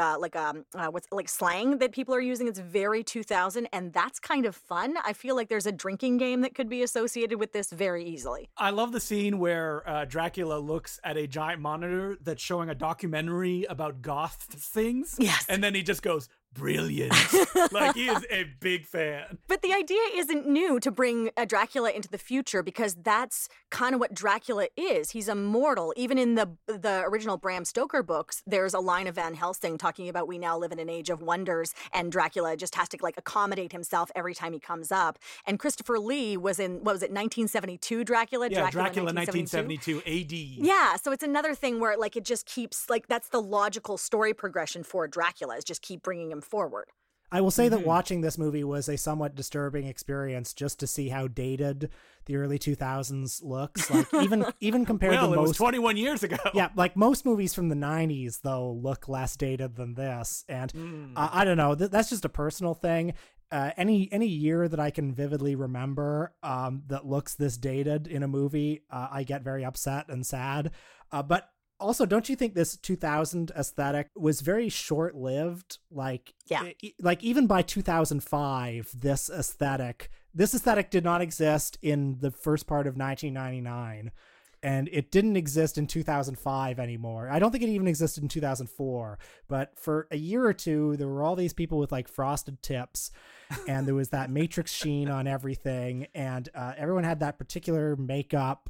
slang that people are using. It's very 2000, and that's kind of fun. I feel like there's a drinking game that could be associated with this very easily. I love the scene where Dracula looks at a giant monitor that's showing a documentary about goth things. Yes. And then he just goes, brilliant. Like he is a big fan. But the idea isn't new to bring Dracula into the future because that's kind of what Dracula is. He's immortal. Even in the original Bram Stoker books, there's a line of Van Helsing talking about we now live in an age of wonders and Dracula just has to like accommodate himself every time he comes up. And Christopher Lee was in, 1972 Dracula? Yeah, Dracula 1972 AD. Yeah, so it's another thing where like it just keeps, like that's the logical story progression for Dracula is just keep bringing him forward. I will say that watching this movie was a somewhat disturbing experience just to see how dated the early 2000s looks. Like even compared to most... it was 21 years ago. Yeah, like most movies from the 90s, though, look less dated than this. And I don't know, that's just a personal thing. Any year that I can vividly remember that looks this dated in a movie, I get very upset and sad. But Also, don't you think this 2000 aesthetic was very short-lived? Like, Yeah. Like even by 2005, this aesthetic did not exist in the first part of 1999. And it didn't exist in 2005 anymore. I don't think it even existed in 2004. But for a year or two, there were all these people with like frosted tips, and there was that matrix sheen on everything, and everyone had that particular makeup.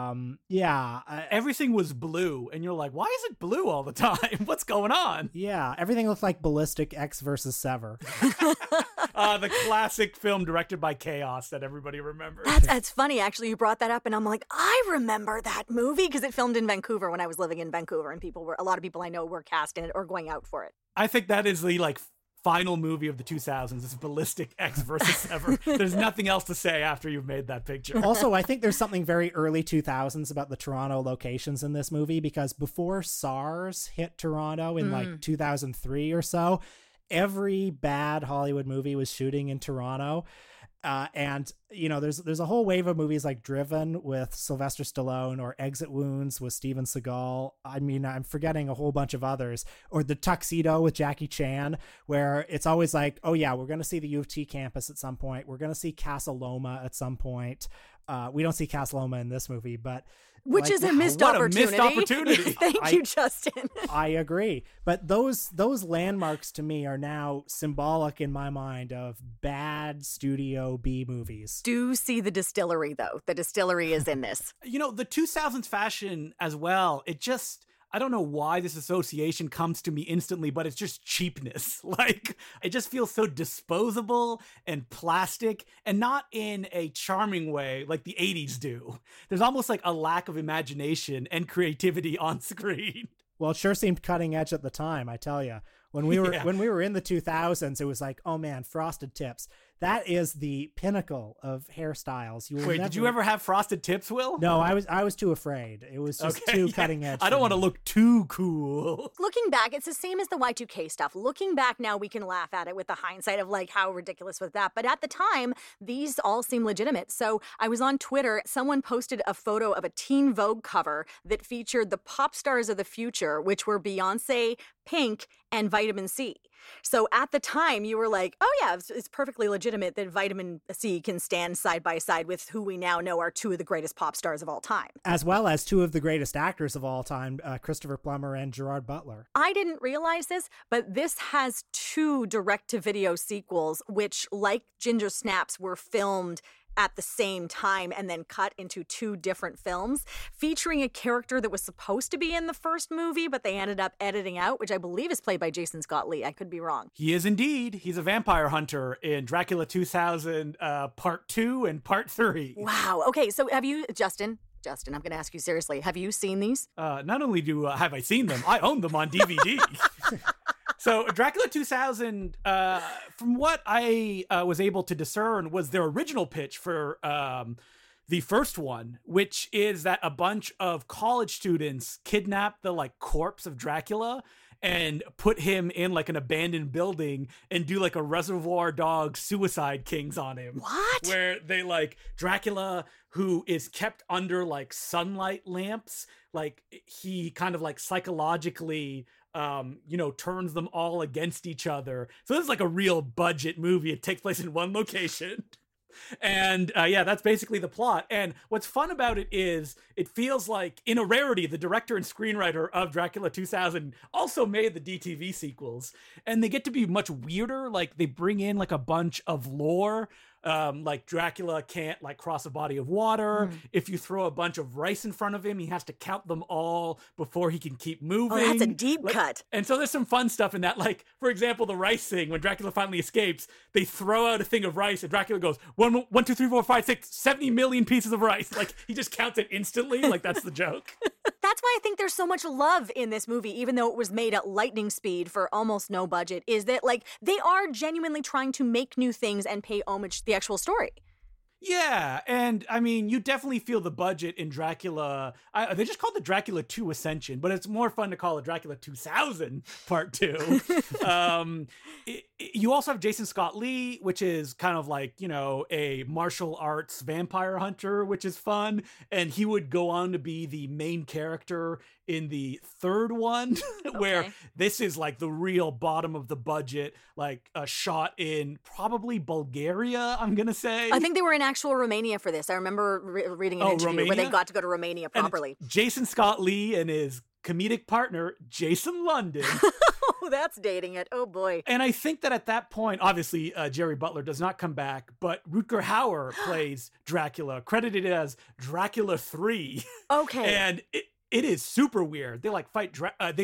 Everything was blue, and you're like, why is it blue all the time? What's going on? Yeah, everything looked like Ballistic X versus Sever. The classic film directed by Chaos that everybody remembers. That's funny, actually. You brought that up, and I'm like, I remember that movie because it filmed in Vancouver when I was living in Vancouver, and a lot of people I know were cast in it or going out for it. I think that is the final movie of the 2000s. Is Ballistic X versus Sever. There's nothing else to say after you've made that picture. Also, I think there's something very early 2000s about the Toronto locations in this movie, because before SARS hit Toronto in like 2003 or so, every bad Hollywood movie was shooting in Toronto. And you know, there's a whole wave of movies like Driven with Sylvester Stallone, or Exit Wounds with Steven Seagal. I mean, I'm forgetting a whole bunch of others, or The Tuxedo with Jackie Chan, where it's always like, oh yeah, we're going to see the U of T campus at some point. We're going to see Casa Loma at some point. We don't see Casa Loma in this movie, but which is a missed opportunity. What a missed opportunity. Thank you, Justin. I agree. But those landmarks to me are now symbolic in my mind of bad Studio B movies. Do see the distillery, though. The distillery is in this. You know, the 2000s fashion as well, I don't know why this association comes to me instantly, but it's just cheapness. Like, it just feels so disposable and plastic, and not in a charming way like the 80s do. There's almost like a lack of imagination and creativity on screen. Well, it sure seemed cutting edge at the time, I tell you. When we were in the 2000s, it was like, oh man, frosted tips. That is the pinnacle of hairstyles. Did you ever have frosted tips, Will? No, I was too afraid. It was just too cutting edge. I don't want to look too cool. Looking back, it's the same as the Y2K stuff. Looking back now, we can laugh at it with the hindsight of like how ridiculous was that. But at the time, these all seem legitimate. So I was on Twitter. Someone posted a photo of a Teen Vogue cover that featured the pop stars of the future, which were Beyonce, Pink, and Vitamin C. So at the time, you were like, oh yeah, it's perfectly legitimate that Vitamin C can stand side by side with who we now know are two of the greatest pop stars of all time. As well as two of the greatest actors of all time, Christopher Plummer and Gerard Butler. I didn't realize this, but this has two direct-to-video sequels, which, like Ginger Snaps, were filmed at the same time and then cut into two different films, featuring a character that was supposed to be in the first movie, but they ended up editing out, which I believe is played by Jason Scott Lee. I could be wrong. He is indeed. He's a vampire hunter in Dracula 2000 Part 2 and Part 3. Wow. Okay, so have you, Justin, I'm going to ask you seriously, have you seen these? Not only have I seen them, I own them on DVD. So Dracula 2000, from what I was able to discern, was their original pitch for the first one, which is that a bunch of college students kidnap the corpse of Dracula and put him in an abandoned building and do a Reservoir Dogs Suicide Kings on him. What? Where they Dracula, who is kept under sunlight lamps, he kind of psychologically turns them all against each other. So this is a real budget movie. It takes place in one location. And that's basically the plot. And what's fun about it is it feels like, in a rarity, the director and screenwriter of Dracula 2000 also made the DTV sequels. And they get to be much weirder. They bring in a bunch of lore. Dracula can't cross a body of water. If you throw a bunch of rice in front of him, he has to count them all before he can keep moving. Oh, that's a deep cut. And so there's some fun stuff in that. For example, the rice thing, when Dracula finally escapes, they throw out a thing of rice and Dracula goes, 1, 2, 3, 4, 5, 6, 70 million pieces of rice. He just counts it instantly. That's the joke. That's why I think there's so much love in this movie, even though it was made at lightning speed for almost no budget, is that they are genuinely trying to make new things and pay homage to the actual story. Yeah, and I mean, you definitely feel the budget in Dracula. They just called it Dracula 2 Ascension, but it's more fun to call it Dracula 2000 Part 2. You also have Jason Scott Lee, which is kind of a martial arts vampire hunter, which is fun. And he would go on to be the main character in the third one, where this is like the real bottom of the budget, like a shot in probably Bulgaria, I'm going to say. I think they were in actual Romania for this. I remember reading an interview Romania? where they got to go to Romania properly. And Jason Scott Lee and his comedic partner, Jason London. Oh, that's dating it. Oh, boy. And I think that at that point, obviously, Jerry Butler does not come back, but Rutger Hauer plays Dracula, credited as Dracula 3. Okay. And it is super weird. They like fight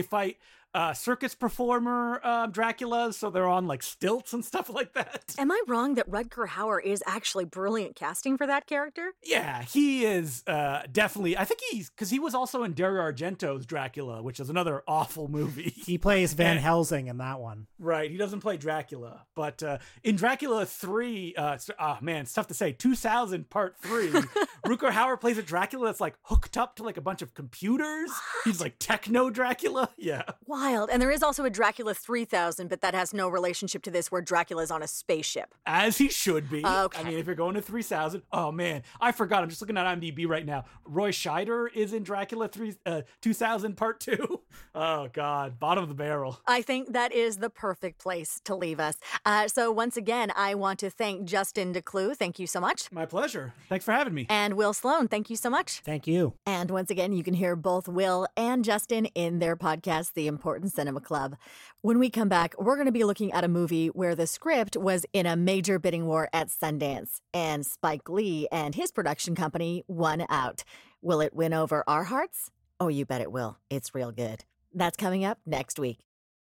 circus performer Dracula, so they're on like stilts and stuff like that. Am I wrong that Rutger Hauer is actually brilliant casting for that character? Yeah, he is definitely. I think because he was also in Dario Argento's Dracula, which is another awful movie. He plays Van Helsing in that one. Right, he doesn't play Dracula, but in Dracula 3, man, it's tough to say. 2000 Part 3, Rutger Hauer plays a Dracula that's like hooked up to like a bunch of computers. He's like techno Dracula. Yeah. Wild. And there is also a Dracula 3000, but that has no relationship to this, where Dracula's on a spaceship. As he should be. Okay. I mean, if you're going to 3000, oh man, I forgot. I'm just looking at IMDb right now. Roy Scheider is in Dracula 2000 Part 2. Oh God, bottom of the barrel. I think that is the perfect place to leave us. So once again, I want to thank Justin Decloux. Thank you so much. My pleasure. Thanks for having me. And Will Sloan, thank you so much. Thank you. And once again, you can hear both Will and Justin in their podcast, The Important Cinema Club. When we come back, we're going to be looking at a movie where the script was in a major bidding war at Sundance, and Spike Lee and his production company won out. Will it win over our hearts? Oh, you bet it will. It's real good. That's coming up next week.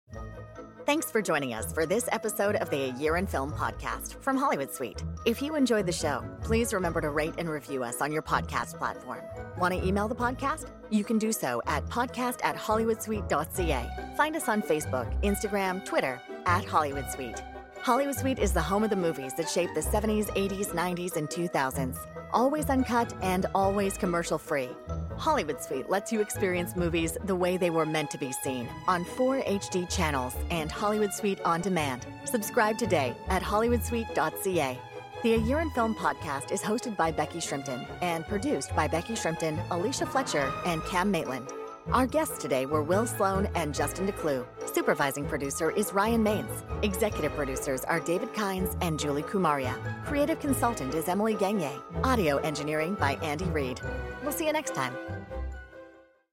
Thanks for joining us for this episode of the A Year in Film podcast from Hollywood Suite. If you enjoyed the show, please remember to rate and review us on your podcast platform. Want to email the podcast? You can do so at podcast@hollywoodsuite.ca. Find us on Facebook, Instagram, Twitter, @Hollywood Suite. Hollywood Suite is the home of the movies that shaped the 70s, 80s, 90s, and 2000s. Always uncut and always commercial-free. Hollywood Suite lets you experience movies the way they were meant to be seen on 4 HD channels and Hollywood Suite On Demand. Subscribe today at hollywoodsuite.ca. The A Year in Film podcast is hosted by Becky Shrimpton and produced by Becky Shrimpton, Alicia Fletcher, and Cam Maitland. Our guests today were Will Sloan and Justin Decloux. Supervising producer is Ryan Maines. Executive producers are David Kynes and Julie Kumaria. Creative consultant is Emily Gagne. Audio engineering by Andy Reid. We'll see you next time.